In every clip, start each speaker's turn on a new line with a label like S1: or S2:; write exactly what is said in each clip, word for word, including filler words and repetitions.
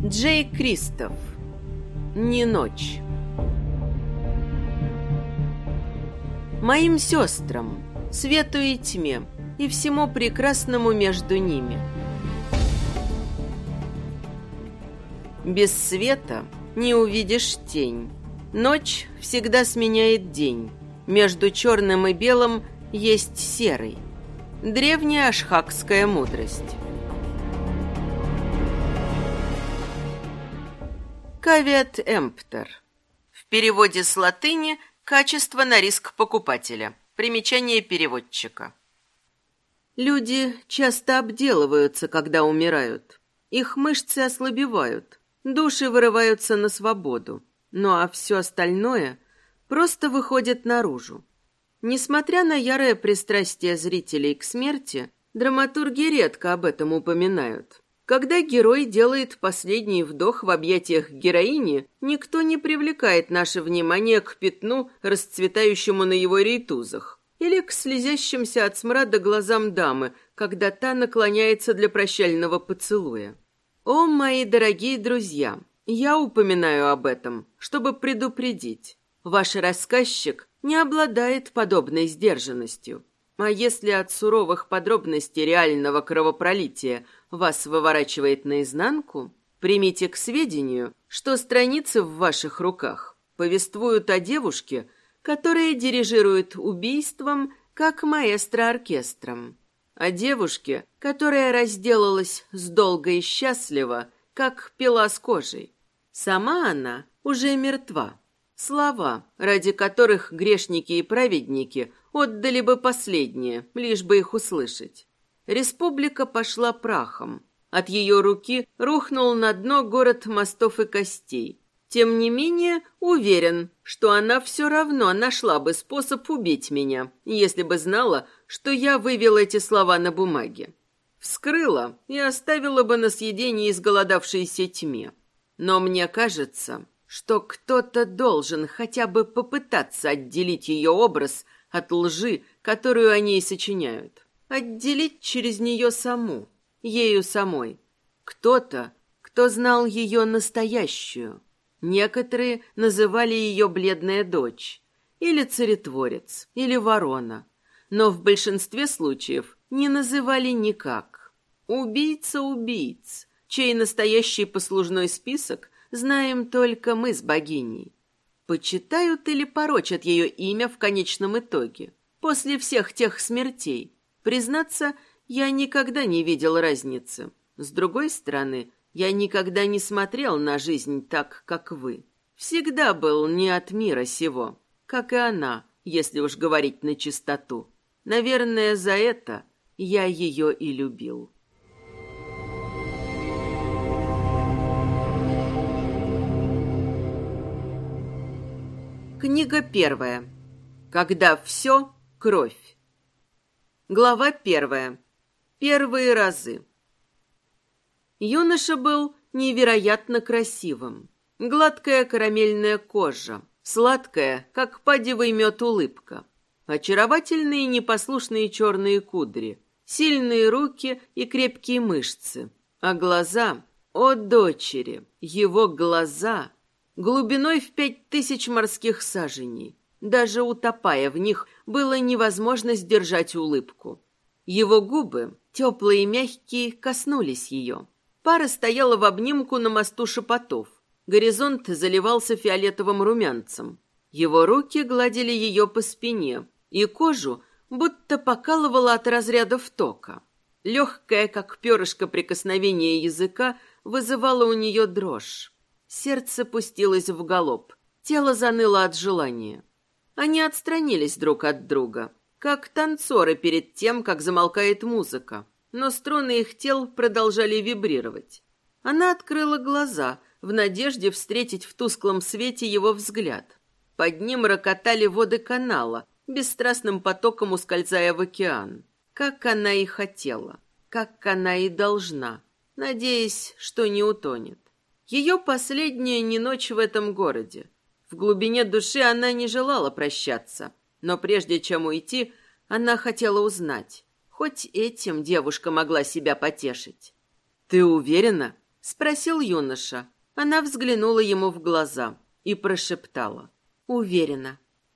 S1: Джей Кристоф. Не ночь. Моим сестрам, свету и тьме, и всему прекрасному между ними. Без света не увидишь тень. Ночь всегда сменяет день. Между черным и белым есть серый. Древняя ашхакская мудрость. Кавиат эмптер. В переводе с латыни «качество на риск покупателя». Примечание переводчика. Люди часто обделываются, когда умирают. Их мышцы ослабевают, души вырываются на свободу. Ну а все остальное просто выходит наружу. Несмотря на ярое пристрастие зрителей к смерти, драматурги редко об этом упоминают. Когда герой делает последний вдох в объятиях героини, никто не привлекает наше внимание к пятну, расцветающему на его рейтузах, или к слезящимся от смрада глазам дамы, когда та наклоняется для прощального поцелуя. О, мои дорогие друзья, я упоминаю об этом, чтобы предупредить. Ваш рассказчик не обладает подобной сдержанностью. А если от суровых подробностей реального кровопролития вас выворачивает наизнанку, примите к сведению, что страницы в ваших руках повествуют о девушке, которая дирижирует убийством, как маэстро оркестром. О девушке, которая разделалась с долго и счастливо, как пила с кожей. Сама она уже мертва. Слова, ради которых грешники и праведники отдали бы последнее, лишь бы их услышать. Республика пошла прахом. От ее руки рухнул на дно город мостов и костей. Тем не менее, уверен, что она все равно нашла бы способ убить меня, если бы знала, что я вывел эти слова на бумаге. Вскрыла и оставила бы на съедении изголодавшейся тьме. Но мне кажется, что кто-то должен хотя бы попытаться отделить ее образ от лжи, которую они и сочиняют. Отделить через нее саму, ею самой. Кто-то, кто знал ее настоящую. Некоторые называли ее бледная дочь, или царетворец, или ворона, но в большинстве случаев не называли никак. Убийца убийц, чей настоящий послужной список знаем только мы с богиней. Почитают или порочат ее имя в конечном итоге, после всех тех смертей. Признаться, я никогда не видел разницы. С другой стороны, я никогда не смотрел на жизнь так, как вы. Всегда был не от мира сего, как и она, если уж говорить на чистоту. Наверное, за это я ее и любил. Книга первая. Когда все — кровь. Глава первая. Первые разы. Юноша был невероятно красивым. Гладкая карамельная кожа, сладкая, как падевый мед, улыбка. Очаровательные непослушные черные кудри, сильные руки и крепкие мышцы. А глаза, о дочери, его глаза, глубиной в пять тысяч морских саженей. Даже утопая в них, было невозможно сдержать улыбку. Его губы, теплые и мягкие, коснулись ее. Пара стояла в обнимку на мосту шепотов. Горизонт заливался фиолетовым румянцем. Его руки гладили ее по спине, и кожу будто покалывало от разрядов тока. Легкое, как перышко, прикосновение языка вызывало у нее дрожь. Сердце пустилось в галоп, тело заныло от желания. Они отстранились друг от друга, как танцоры перед тем, как замолкает музыка, но струны их тел продолжали вибрировать. Она открыла глаза в надежде встретить в тусклом свете его взгляд. Под ним рокотали воды канала, бесстрастным потоком ускользая в океан. Как она и хотела, как она и должна, надеясь, что не утонет. Ее последняя не ночь в этом городе. В глубине души она не желала прощаться, но прежде чем уйти, она хотела узнать. Хоть этим девушка могла себя потешить. «Ты уверена?» — спросил юноша. Она взглянула ему в глаза и прошептала: «Уверена».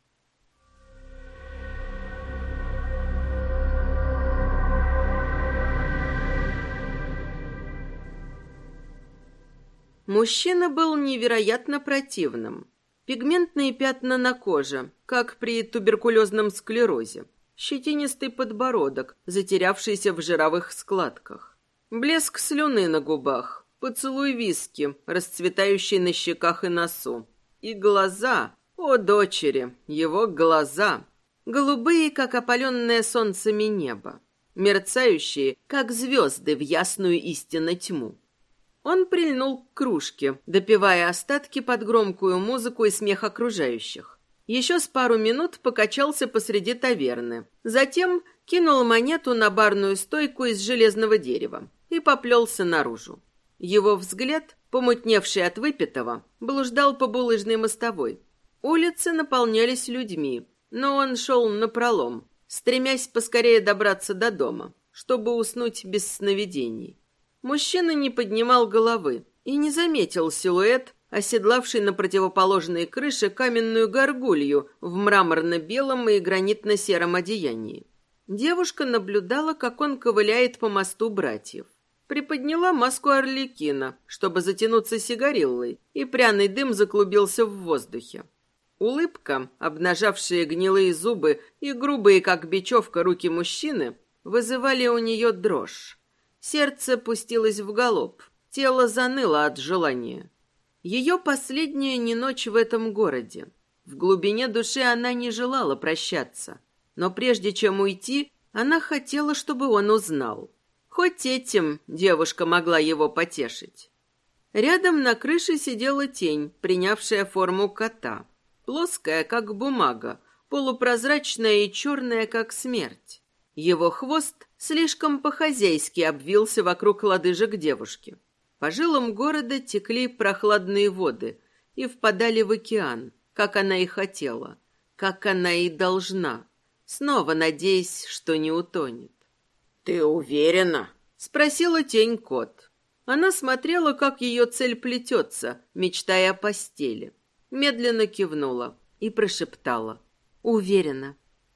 S1: Мужчина был невероятно противным. Пигментные пятна на коже, как при туберкулезном склерозе. Щетинистый подбородок, затерявшийся в жировых складках. Блеск слюны на губах, поцелуй виски, расцветающий на щеках и носу. И глаза, о дочери, его глаза, голубые, как опаленное солнцами небо, мерцающие, как звезды в ясную истинно тьму. Он прильнул к кружке, допивая остатки под громкую музыку и смех окружающих. Еще с пару минут покачался посреди таверны. Затем кинул монету на барную стойку из железного дерева и поплелся наружу. Его взгляд, помутневший от выпитого, блуждал по булыжной мостовой. Улицы наполнялись людьми, но он шел напролом, стремясь поскорее добраться до дома, чтобы уснуть без сновидений. Мужчина не поднимал головы и не заметил силуэт, оседлавший на противоположной крыше каменную горгулью в мраморно-белом и гранитно-сером одеянии. Девушка наблюдала, как он ковыляет по мосту братьев. Приподняла маску Орликина, чтобы затянуться сигариллой, и пряный дым заклубился в воздухе. Улыбка, обнажавшая гнилые зубы и грубые, как бечевка, руки мужчины, вызывали у нее дрожь. Сердце пустилось в галоп, тело заныло от желания. Ее последняя не ночь в этом городе. В глубине души она не желала прощаться. Но прежде чем уйти, она хотела, чтобы он узнал. Хоть этим девушка могла его потешить. Рядом на крыше сидела тень, принявшая форму кота. Плоская, как бумага, полупрозрачная и черная, как смерть. Его хвост слишком по-хозяйски обвился вокруг лодыжек девушки. По жилам города текли прохладные воды и впадали в океан, как она и хотела, как она и должна, снова надеясь, что не утонет. «Ты уверена?» — спросила тень кот. Она смотрела, как ее цель плетется, мечтая о постели. Медленно кивнула и прошептала: «Уверена».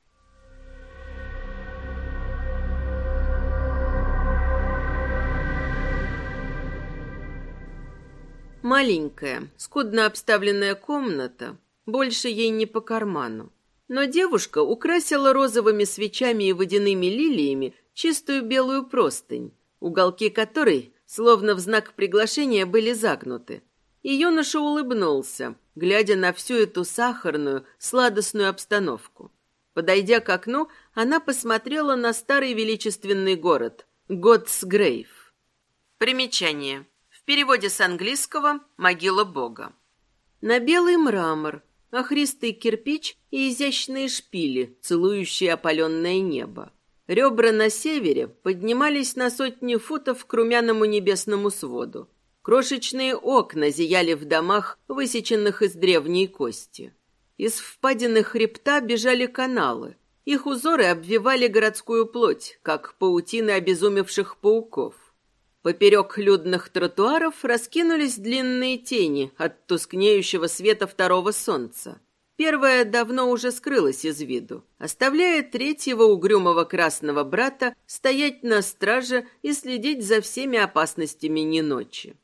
S1: Маленькая, скудно обставленная комната больше ей не по карману. Но девушка украсила розовыми свечами и водяными лилиями чистую белую простынь, уголки которой, словно в знак приглашения, были загнуты. И юноша улыбнулся, глядя на всю эту сахарную, сладостную обстановку. Подойдя к окну, она посмотрела на старый величественный город Готсгрейв. Примечание. В переводе с английского «могила Бога». На белый мрамор, охристый кирпич и изящные шпили, целующие опаленное небо. Ребра на севере поднимались на сотни футов к румяному небесному своду. Крошечные окна зияли в домах, высеченных из древней кости. Из впадины хребта бежали каналы. Их узоры обвивали городскую плоть, как паутины обезумевших пауков. Поперек людных тротуаров раскинулись длинные тени от тускнеющего света второго солнца. Первое давно уже скрылось из виду, оставляя третьего угрюмого красного брата стоять на страже и следить за всеми опасностями неночи.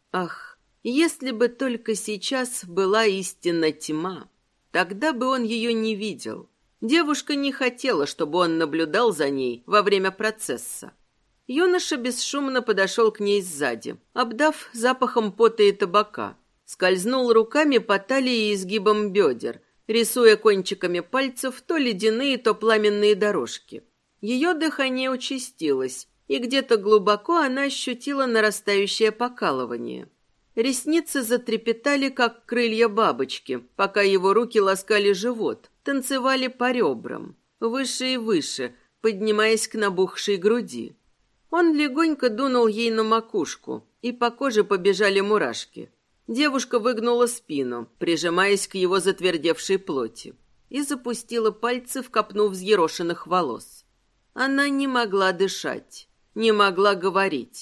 S1: Ах, если бы только сейчас была истинна тьма, тогда бы он ее не видел. Девушка не хотела, чтобы он наблюдал за ней во время процесса. Юноша бесшумно подошел к ней сзади, обдав запахом пота и табака. Скользнул руками по талии и изгибам бедер, рисуя кончиками пальцев то ледяные, то пламенные дорожки. Ее дыхание участилось, и где-то глубоко она ощутила нарастающее покалывание. Ресницы затрепетали, как крылья бабочки, пока его руки ласкали живот, танцевали по ребрам, выше и выше, поднимаясь к набухшей груди. Он легонько дунул ей на макушку, и по коже побежали мурашки. Девушка выгнула спину, прижимаясь к его затвердевшей плоти, и запустила пальцы в копну взъерошенных волос. Она не могла дышать, не могла говорить.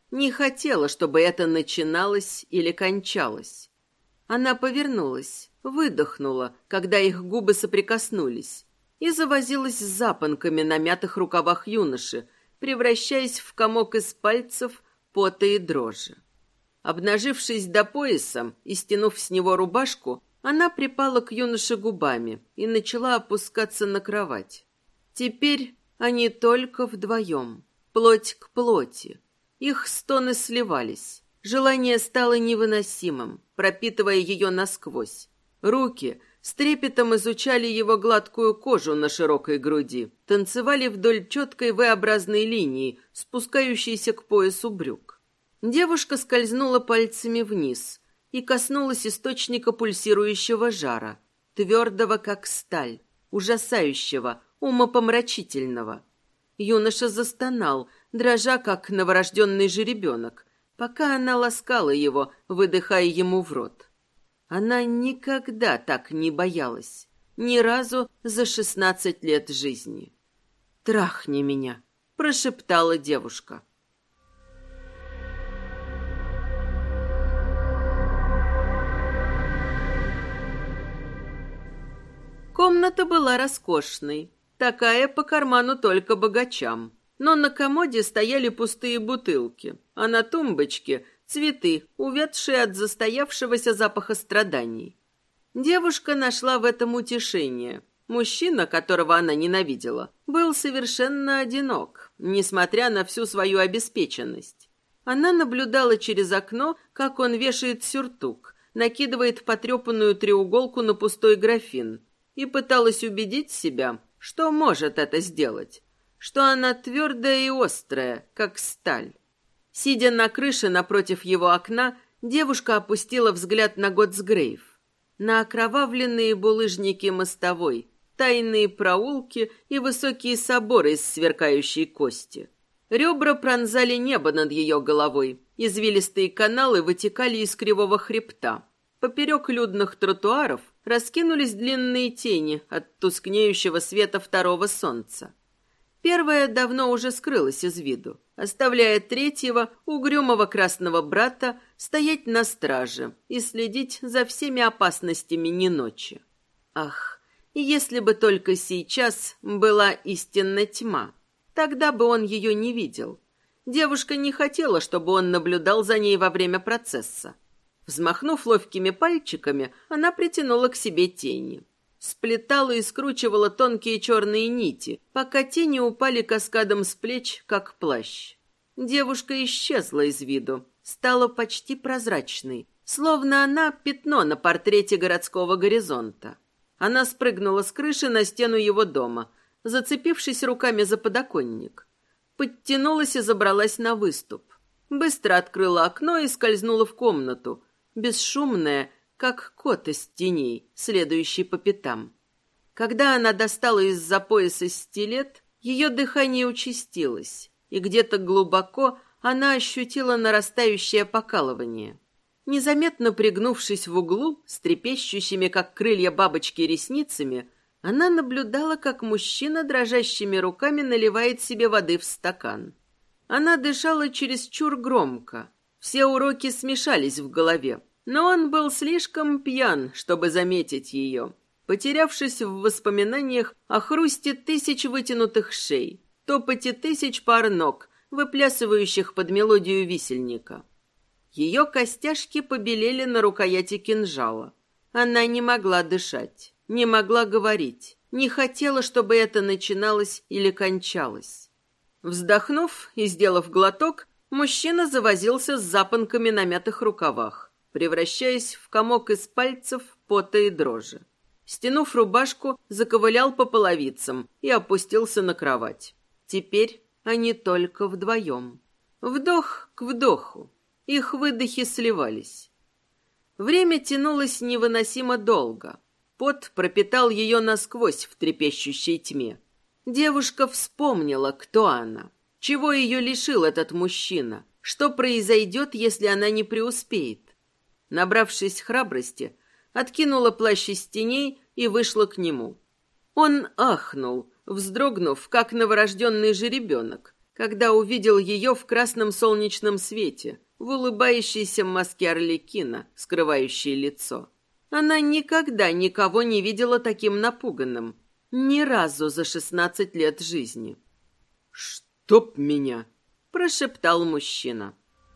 S1: Не хотела, чтобы это начиналось или кончалось. Она повернулась, выдохнула, когда их губы соприкоснулись, и завозилась с запонками на мятых рукавах юноши, превращаясь в комок из пальцев, пота и дрожи. Обнажившись до пояса и стянув с него рубашку, она припала к юноше губами и начала опускаться на кровать. Теперь они только вдвоем, плоть к плоти. Их стоны сливались. Желание стало невыносимым, пропитывая ее насквозь. Руки с трепетом изучали его гладкую кожу на широкой груди, танцевали вдоль четкой V-образной линии, спускающейся к поясу брюк. Девушка скользнула пальцами вниз и коснулась источника пульсирующего жара, твердого, как сталь, ужасающего, умопомрачительного. Юноша застонал, дрожа, как новорожденный жеребенок, пока она ласкала его, выдыхая ему в рот. Она никогда так не боялась, ни разу за шестнадцать лет жизни. «Трахни меня», — прошептала девушка. Комната была роскошной, такая по карману только богачам. Но на комоде стояли пустые бутылки, а на тумбочке цветы, увядшие от застоявшегося запаха страданий. Девушка нашла в этом утешение. Мужчина, которого она ненавидела, был совершенно одинок, несмотря на всю свою обеспеченность. Она наблюдала через окно, как он вешает сюртук, накидывает потрепанную треуголку на пустой графин, и пыталась убедить себя, что может это сделать, что она твердая и острая, как сталь. Сидя на крыше напротив его окна, девушка опустила взгляд на Готсгрейв, на окровавленные булыжники мостовой, тайные проулки и высокие соборы из сверкающей кости. Ребра пронзали небо над ее головой, извилистые каналы вытекали из кривого хребта. Поперек людных тротуаров раскинулись длинные тени от тускнеющего света второго солнца. Первая давно уже скрылась из виду, оставляя третьего, угрюмого красного брата, стоять на страже и следить за всеми опасностями неночи. Ах, если бы только сейчас была истинная тьма, тогда бы он ее не видел. Девушка не хотела, чтобы он наблюдал за ней во время процесса. Взмахнув ловкими пальчиками, она притянула к себе тени. Сплетала и скручивала тонкие черные нити, пока тени упали каскадом с плеч, как плащ. Девушка исчезла из виду, стала почти прозрачной, словно она пятно на портрете городского горизонта. Она спрыгнула с крыши на стену его дома, зацепившись руками за подоконник. Подтянулась и забралась на выступ. Быстро открыла окно и скользнула в комнату, бесшумная, как кот из теней, следующий по пятам. Когда она достала из-за пояса стилет, ее дыхание участилось, и где-то глубоко она ощутила нарастающее покалывание. Незаметно пригнувшись в углу, с трепещущими, как крылья бабочки, ресницами, она наблюдала, как мужчина дрожащими руками наливает себе воды в стакан. Она дышала чересчур громко. Все уроки смешались в голове. Но он был слишком пьян, чтобы заметить ее, потерявшись в воспоминаниях о хрусте тысяч вытянутых шей, топоте тысяч пар ног, выплясывающих под мелодию висельника. Ее костяшки побелели на рукояти кинжала. Она не могла дышать, не могла говорить, не хотела, чтобы это начиналось или кончалось. Вздохнув и сделав глоток, мужчина завозился с запонками на мятых рукавах, превращаясь в комок из пальцев, пота и дрожи. Стянув рубашку, заковылял по половицам и опустился на кровать. Теперь они только вдвоем. Вдох к вдоху. Их выдохи сливались. Время тянулось невыносимо долго. Пот пропитал ее насквозь в трепещущей тьме. Девушка вспомнила, кто она, чего ее лишил этот мужчина, что произойдет, если она не преуспеет. Набравшись храбрости, откинула плащ из теней и вышла к нему. Он ахнул, вздрогнув, как новорожденный жеребенок, когда увидел ее в красном солнечном свете, в улыбающейся маске арлекина, скрывающей лицо. Она никогда никого не видела таким напуганным. Ни разу за шестнадцать лет жизни. «Чтоб меня!» – прошептал мужчина.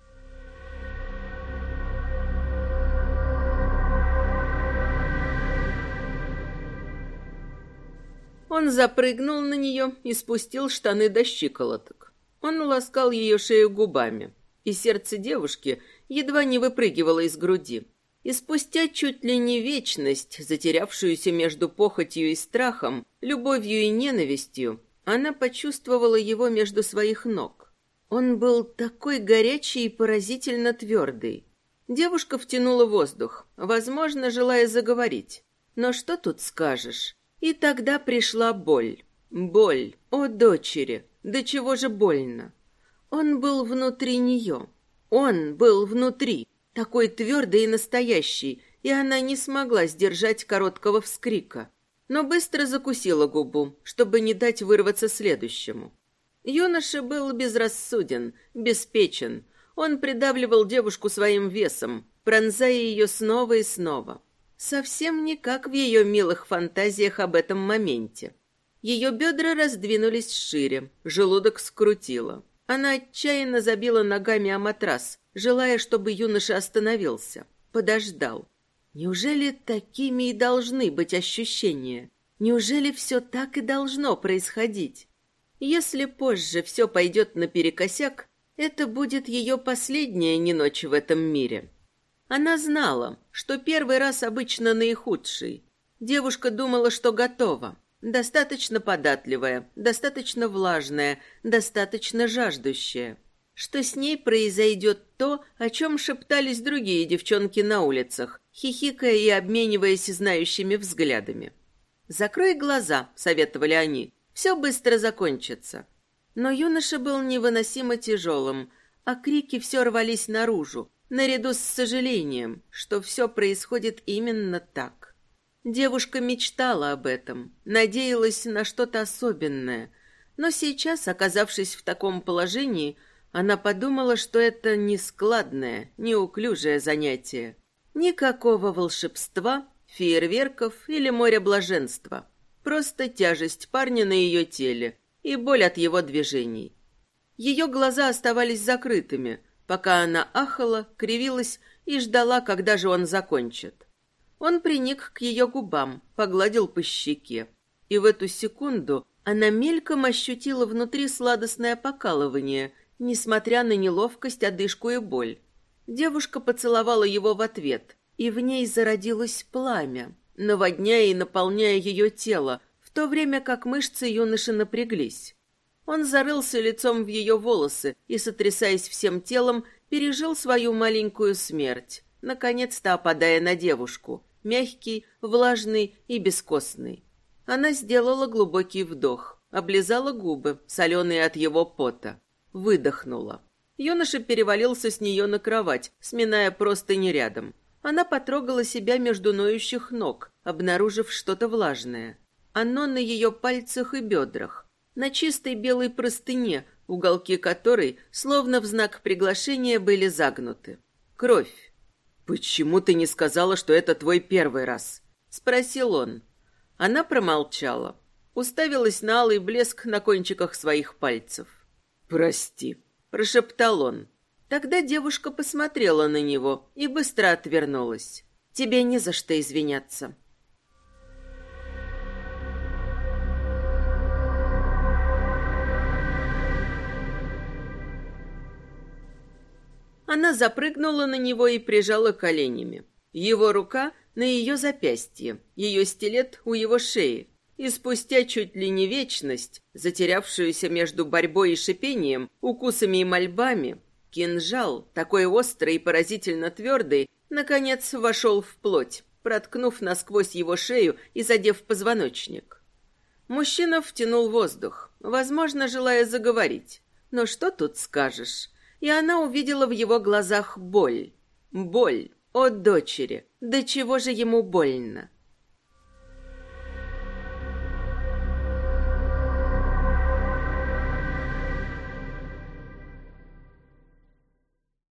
S1: Он запрыгнул на нее и спустил штаны до щиколоток. Он ласкал ее шею губами, и сердце девушки едва не выпрыгивало из груди. И спустя чуть ли не вечность, затерявшуюся между похотью и страхом, любовью и ненавистью, она почувствовала его между своих ног. Он был такой горячий и поразительно твердый. Девушка втянула воздух, возможно, желая заговорить. Но что тут скажешь? И тогда пришла боль. Боль, о дочери, до чего же больно. Он был внутри нее. Он был внутри, такой твердый и настоящий, и она не смогла сдержать короткого вскрика, но быстро закусила губу, чтобы не дать вырваться следующему. Юноша был безрассуден, беспечен. Он придавливал девушку своим весом, пронзая ее снова и снова. Совсем не как в ее милых фантазиях об этом моменте. Ее бедра раздвинулись шире, желудок скрутило. Она отчаянно забила ногами о матрас, желая, чтобы юноша остановился, подождал. Неужели такими и должны быть ощущения? Неужели все так и должно происходить? Если позже все пойдет наперекосяк, это будет ее последняя неночь в этом мире. Она знала, что первый раз обычно наихудший. Девушка думала, что готова. Достаточно податливая, достаточно влажная, достаточно жаждущая. Что с ней произойдет то, о чем шептались другие девчонки на улицах, хихикая и обмениваясь знающими взглядами. «Закрой глаза», — советовали они, — «все быстро закончится». Но юноша был невыносимо тяжелым, а крики все рвались наружу, наряду с сожалением, что все происходит именно так. Девушка мечтала об этом, надеялась на что-то особенное, но сейчас, оказавшись в таком положении, она подумала, что это нескладное, неуклюжее занятие. Никакого волшебства, фейерверков или моря блаженства. Просто тяжесть парня на ее теле и боль от его движений. Ее глаза оставались закрытыми, пока она ахала, кривилась и ждала, когда же он закончит. Он приник к ее губам, погладил по щеке. И в эту секунду она мельком ощутила внутри сладостное покалывание, несмотря на неловкость, одышку и боль. Девушка поцеловала его в ответ, и в ней зародилось пламя, наводняя и наполняя ее тело, в то время как мышцы юноши напряглись. Он зарылся лицом в ее волосы и, сотрясаясь всем телом, пережил свою маленькую смерть, наконец-то опадая на девушку, мягкий, влажный и бескостный. Она сделала глубокий вдох, облизала губы, соленые от его пота, выдохнула. Юноша перевалился с нее на кровать, сминая простыни рядом. Она потрогала себя между ноющих ног, обнаружив что-то влажное. Оно на ее пальцах и бедрах, на чистой белой простыне, уголки которой, словно в знак приглашения, были загнуты. Кровь. «Почему ты не сказала, что это твой первый раз?» — спросил он. Она промолчала, уставилась на алый блеск на кончиках своих пальцев. «Прости», — прошептал он. Тогда девушка посмотрела на него и быстро отвернулась. «Тебе не за что извиняться». Она запрыгнула на него и прижала коленями. Его рука на ее запястье, ее стилет у его шеи. И спустя чуть ли не вечность, затерявшуюся между борьбой и шипением, укусами и мольбами, кинжал, такой острый и поразительно твердый, наконец вошел в плоть, проткнув насквозь его шею и задев позвоночник. Мужчина втянул воздух, возможно, желая заговорить. Но что тут скажешь? И она увидела в его глазах боль. Боль. О, дочери, до чего же ему больно?